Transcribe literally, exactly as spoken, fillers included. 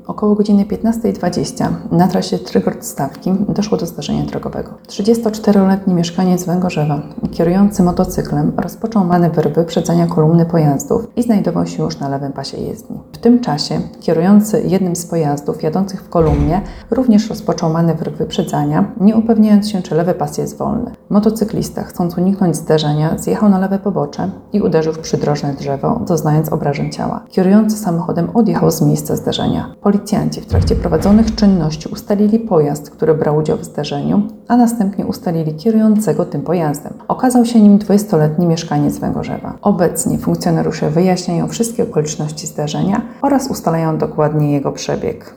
Około godziny piętnastej dwadzieścia na trasie Trygort-Stawki doszło do zdarzenia drogowego. trzydziestoczteroletni mieszkaniec Węgorzewa, kierujący motocyklem, rozpoczął manewr wyprzedzania kolumny pojazdów i znajdował się już na lewym pasie jezdni. W tym czasie kierujący jednym z pojazdów jadących w kolumnie również rozpoczął manewr wyprzedzania, nie upewniając się, czy lewy pas jest wolny. Motocyklista, chcąc uniknąć zderzenia, zjechał na lewe pobocze i uderzył w przydrożne drzewo, doznając obrażeń ciała. Kierujący samochodem odjechał z miejsca zdarzenia. Policjanci w trakcie prowadzonych czynności ustalili pojazd, który brał udział w zdarzeniu, a następnie ustalili kierującego tym pojazdem. Okazał się nim dwudziestoletni mieszkaniec Węgorzewa. Obecnie funkcjonariusze wyjaśniają wszystkie okoliczności zdarzenia oraz ustalają dokładnie jego przebieg.